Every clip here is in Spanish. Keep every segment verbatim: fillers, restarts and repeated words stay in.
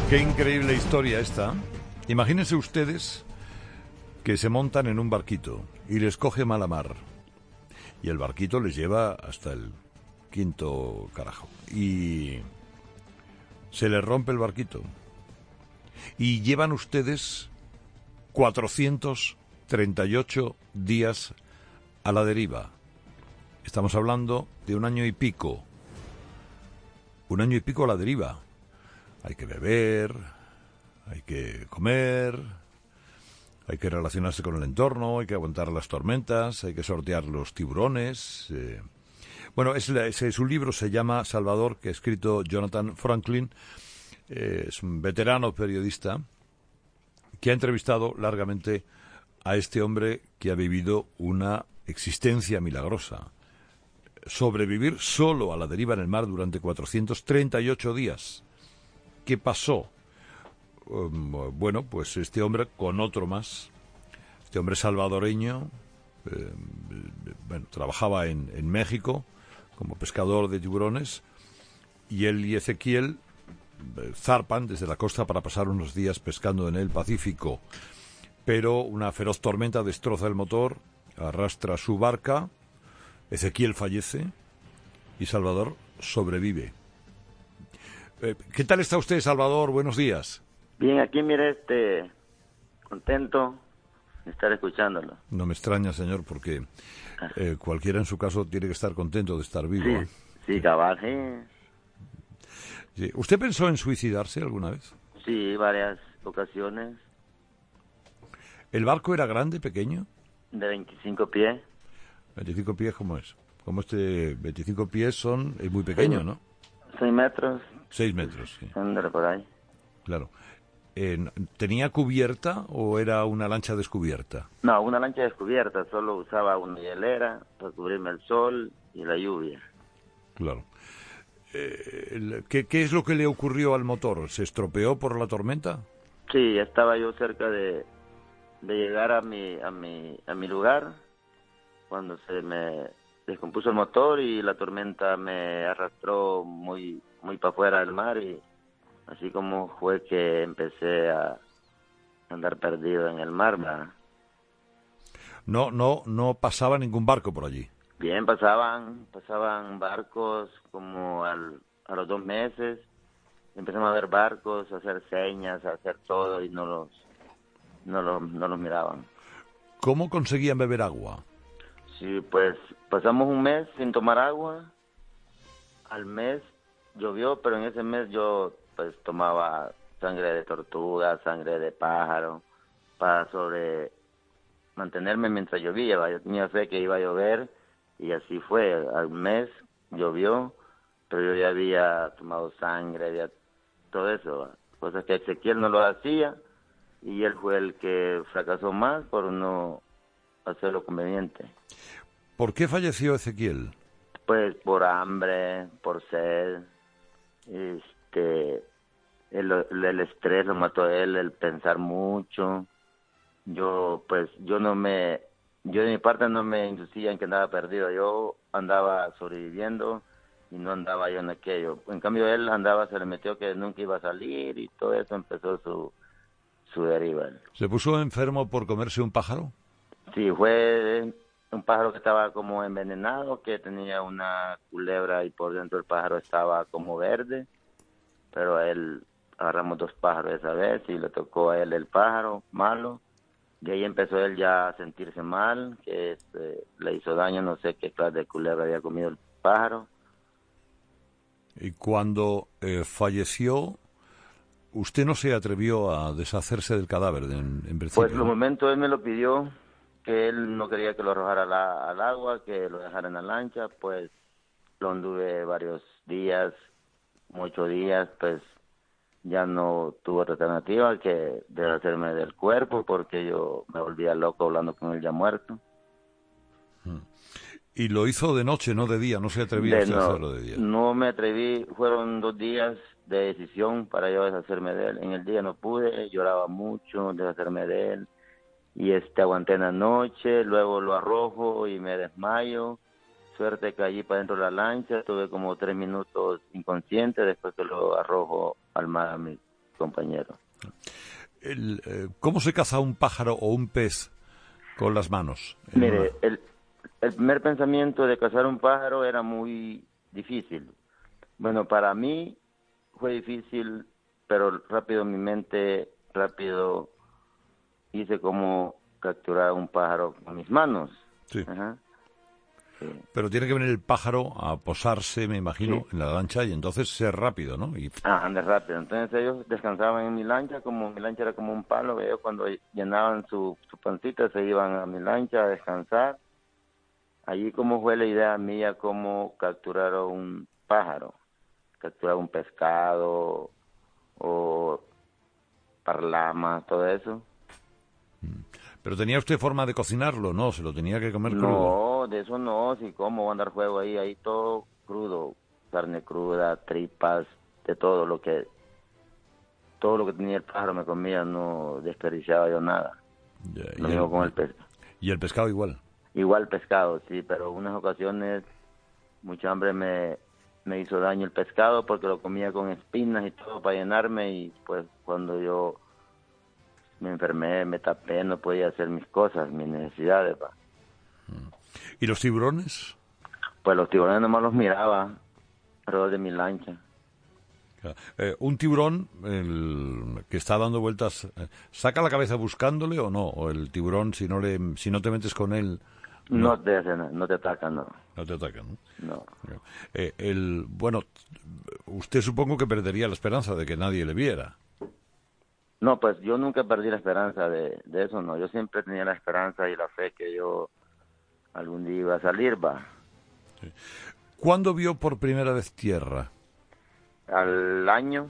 Qué increíble historia esta. Imagínense ustedes que se montan en un barquito y les coge mala mar. Y el barquito les lleva hasta el quinto carajo. Y se les rompe el barquito. Y llevan ustedes cuatrocientos treinta y ocho días a la deriva. Estamos hablando de un año y pico. Un año y pico a la deriva. Hay que beber, hay que comer, hay que relacionarse con el entorno, hay que aguantar las tormentas, hay que sortear los tiburones. Eh. Bueno, ese, ese, su libro se llama Salvador, que ha escrito Jonathan Franklin. Eh, es un veterano periodista que ha entrevistado largamente a este hombre que ha vivido una existencia milagrosa. Sobrevivir solo a la deriva en el mar durante cuatrocientos treinta y ocho días. ¿Qué pasó? Um, bueno, pues este hombre con otro más, este hombre salvadoreño, eh, bueno, trabajaba en, en México como pescador de tiburones, y él y Ezequiel eh, zarpan desde la costa para pasar unos días pescando en el Pacífico, pero una feroz tormenta destroza el motor, arrastra su barca, Ezequiel fallece y Salvador sobrevive. ¿Qué tal está usted, Salvador? Buenos días. Bien, aquí mire, este, contento de estar escuchándolo. No me extraña, señor, porque eh, cualquiera en su caso tiene que estar contento de estar vivo. Sí, ¿eh? sí, cabal, sí. Sí. ¿Usted pensó en suicidarse alguna vez? Sí, varias ocasiones. ¿El barco era grande, pequeño? De veinticinco pies. ¿veinticinco pies cómo es? Como este veinticinco pies son, es muy pequeño, sí. ¿no? Seis metros. Seis metros, sí. Ándale por ahí. Claro. Eh, ¿Tenía cubierta o era una lancha descubierta? No, una lancha descubierta. Solo usaba una hielera para cubrirme el sol y la lluvia. Claro. Eh, ¿qué, ¿Qué es lo que le ocurrió al motor? ¿Se estropeó por la tormenta? Sí, estaba yo cerca de, de llegar a mi, a mi, a mi lugar cuando se me descompuso el motor y la tormenta me arrastró muy muy para afuera del mar, y así como fue que empecé a andar perdido en el mar, ¿verdad? No, no, no pasaba ningún barco por allí. Bien, pasaban, pasaban barcos como al, a los dos meses, empezamos a ver barcos, a hacer señas, a hacer todo, y no los, no los, no los miraban. ¿Cómo conseguían beber agua? Sí, pues pasamos un mes sin tomar agua. Al mes llovió, pero en ese mes yo pues tomaba sangre de tortuga, sangre de pájaro, para sobre mantenerme mientras llovía. Yo tenía fe que iba a llover, y así fue. Al mes llovió, pero yo ya había tomado sangre, había todo eso, cosas que Ezequiel no lo hacía, y él fue el que fracasó más por no hacer lo conveniente. ¿Por qué falleció Ezequiel? Pues por hambre, por sed, este, el, el estrés lo mató a él, el pensar mucho. Yo, pues, yo no me, yo de mi parte no me inducía en que andaba perdido. Yo andaba sobreviviendo y no andaba yo en aquello. En cambio, él andaba, se le metió que nunca iba a salir, y todo eso empezó su, su deriva. ¿Se puso enfermo por comerse un pájaro? Sí, fue un pájaro que estaba como envenenado, que tenía una culebra y por dentro el pájaro estaba como verde, pero a él agarramos dos pájaros esa vez y le tocó a él el pájaro malo, y ahí empezó él ya a sentirse mal, que este, le hizo daño, no sé qué clase de culebra había comido el pájaro. Y cuando eh, falleció, ¿usted no se atrevió a deshacerse del cadáver en, en principio? Pues en un momento él me lo pidió, que él no quería que lo arrojara al, al agua, que lo dejara en la lancha. Pues lo anduve varios días, muchos días, pues ya no tuve otra alternativa que deshacerme del cuerpo, porque yo me volvía loco hablando con él ya muerto. Y lo hizo de noche, no de día, no se atrevía De usted no, a hacerlo de día. No me atreví, fueron dos días de decisión para yo deshacerme de él. En el día no pude, lloraba mucho, deshacerme de él. Y este aguanté en la noche, luego lo arrojo y me desmayo. Suerte que allí para dentro de la lancha, estuve como tres minutos inconsciente después que lo arrojo al mar a mi, compañeros. El, eh, ¿Cómo se caza un pájaro o un pez con las manos? Mire, una... el, el primer pensamiento de cazar un pájaro era muy difícil. Bueno, para mí fue difícil, pero rápido mi mente, rápido hice como capturar un pájaro con mis manos. Sí. Ajá. Sí. Pero tiene que venir el pájaro a posarse, me imagino, Sí. en la lancha y entonces ser rápido, ¿no? Y... Ah, ande rápido. Entonces ellos descansaban en mi lancha, como mi lancha era como un palo, ellos cuando llenaban su, su pancita se iban a mi lancha a descansar. Allí como fue la idea mía, cómo capturar a un pájaro, capturar un pescado o parlamas, todo eso. Pero tenía usted forma de cocinarlo, ¿no? Se lo tenía que comer crudo. No, de eso no, si cómo va a andar juego ahí, ahí todo crudo, carne cruda, tripas, de todo lo que, todo lo que tenía el pájaro me comía, no desperdiciaba yo nada. Ya, Lo y, mismo el, con el pez. y el pescado igual. Igual pescado, sí, pero unas ocasiones mucha hambre me, me hizo daño el pescado porque lo comía con espinas y todo para llenarme y pues cuando yo me enfermé, me tapé, no podía hacer mis cosas, mis necesidades, pa. ¿Y los tiburones? Pues los tiburones nomás los miraba alrededor de mi lancha. Eh, un tiburón el, que está dando vueltas, eh, ¿saca la cabeza buscándole o no? O el tiburón, si no le, si no te metes con él, no, No te hacen, no te atacan, no. no te ataca, ¿no? No. Eh, el, bueno, usted supongo que perdería la esperanza de que nadie le viera. No, pues yo nunca perdí la esperanza de, de eso, no. Yo siempre tenía la esperanza y la fe que yo algún día iba a salir, va. Sí. ¿Cuándo vio por primera vez tierra? Al año.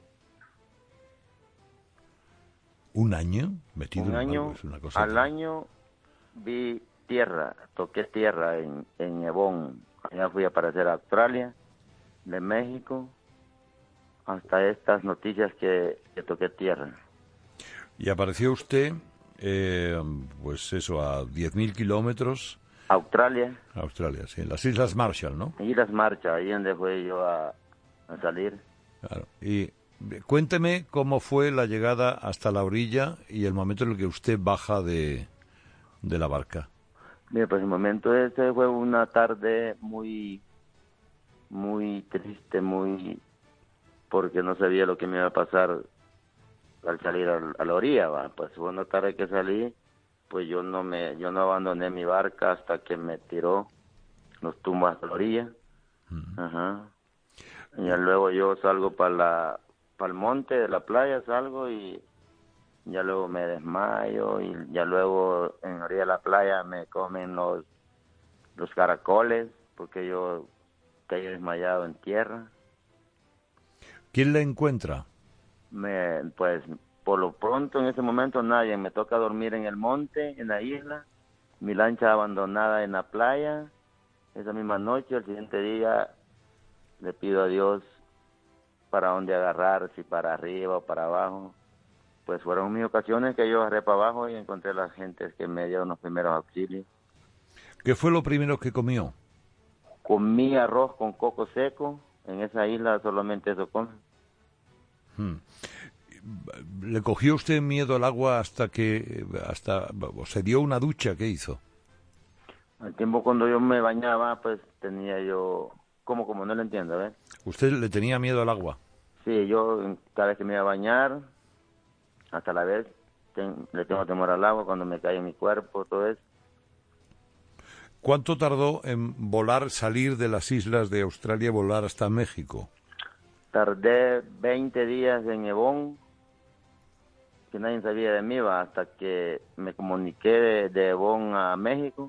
¿Un año? Metido Un en año, algo, es una cosa al terrible. año vi tierra, toqué tierra en, en Ebón. Allá fui a aparecer a Australia, de México, hasta estas noticias que, que toqué tierra. Y apareció usted, eh, pues eso, a diez mil kilómetros. Australia. Australia, sí, en las Islas Marshall, ¿no? Y las marchas, ahí donde fui yo a, a salir. Claro. Y cuénteme cómo fue la llegada hasta la orilla y el momento en el que usted baja de, de la barca. Mira, pues el momento ese fue una tarde muy, muy triste, muy, porque no sabía lo que me iba a pasar al salir al, a la orilla, va. Pues fue una tarde que salí, pues yo no me, yo no abandoné mi barca hasta que me tiró los tumbos hasta la orilla. Mm. Ajá. Y ya luego yo salgo para la, para el monte de la playa, salgo y ya luego me desmayo y ya luego en la orilla de la playa me comen los, los caracoles porque yo caí desmayado en tierra. ¿Quién le encuentra? Me, pues por lo pronto en ese momento nadie, me toca dormir en el monte, en la isla, mi lancha abandonada en la playa, esa misma noche, el siguiente día le pido a Dios para dónde agarrar, si para arriba o para abajo. Pues fueron mis ocasiones que yo agarré para abajo y encontré a las gentes que me dieron los primeros auxilios. ¿Qué fue lo primero que comió? Comí arroz con coco seco, en esa isla solamente eso comen. Hmm. ¿Le cogió usted miedo al agua hasta que, hasta, o se dio una ducha? ¿Qué hizo? Al tiempo cuando yo me bañaba, pues tenía yo, como, como no lo entiendo, ¿ves? ¿Usted le tenía miedo al agua? Sí, yo cada vez que me iba a bañar, hasta la vez ten, le tengo temor al agua cuando me cae en mi cuerpo, todo eso. ¿Cuánto tardó en volar, salir de las islas de Australia y volar hasta México? Tardé veinte días en Ebón, que nadie sabía de mí, va, hasta que me comuniqué de, de Ebón a México.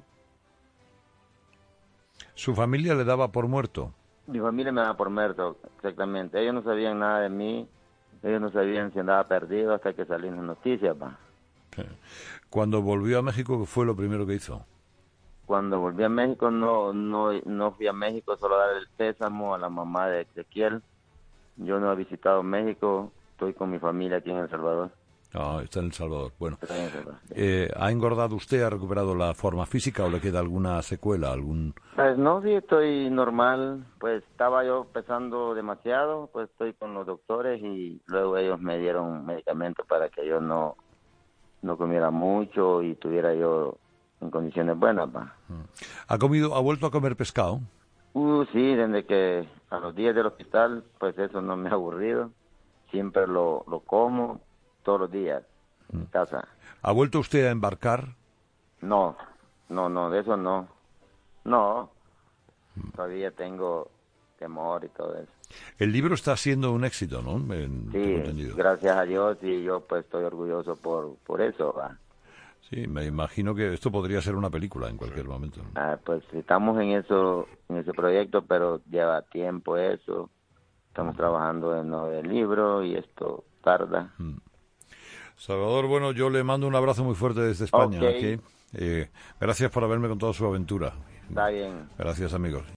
¿Su familia le daba por muerto? Mi familia me daba por muerto, exactamente. Ellos no sabían nada de mí, ellos no sabían si andaba perdido hasta que salí en las noticias, va. Cuando volvió a México, ¿qué fue lo primero que hizo? Cuando volví a México no no no fui a México solo a dar el pésamo a la mamá de Ezequiel. Yo no he visitado México, estoy con mi familia aquí en El Salvador. Ah, está en El Salvador. Bueno, Estoy en El Salvador, sí. eh, ¿ha engordado usted? ¿Ha recuperado la forma física o le queda alguna secuela? algún Pues no, sí, estoy normal. Pues estaba yo pesando demasiado, pues estoy con los doctores y luego ellos me dieron medicamentos para que yo no, no comiera mucho y tuviera yo en condiciones buenas, va. ¿Ha comido, ha vuelto a comer pescado? Uh, sí, desde que a los días del hospital, pues eso no me ha aburrido. Siempre lo, lo como todos los días en mi casa. ¿Ha vuelto usted a embarcar? No, no, no, de eso no. No, todavía tengo temor y todo eso. El libro está siendo un éxito, ¿no? En- tengo Sí, entendido. gracias a Dios y yo pues estoy orgulloso por, por eso, va. Sí, me imagino que esto podría ser una película en cualquier momento, ¿no? Ah, pues estamos en eso, en ese proyecto, pero lleva tiempo eso. Estamos trabajando en lo del libro y esto tarda. Salvador, bueno, yo le mando un abrazo muy fuerte desde España. Ok. Aquí. Eh, gracias por haberme contado su aventura. Está bien. Gracias, amigos.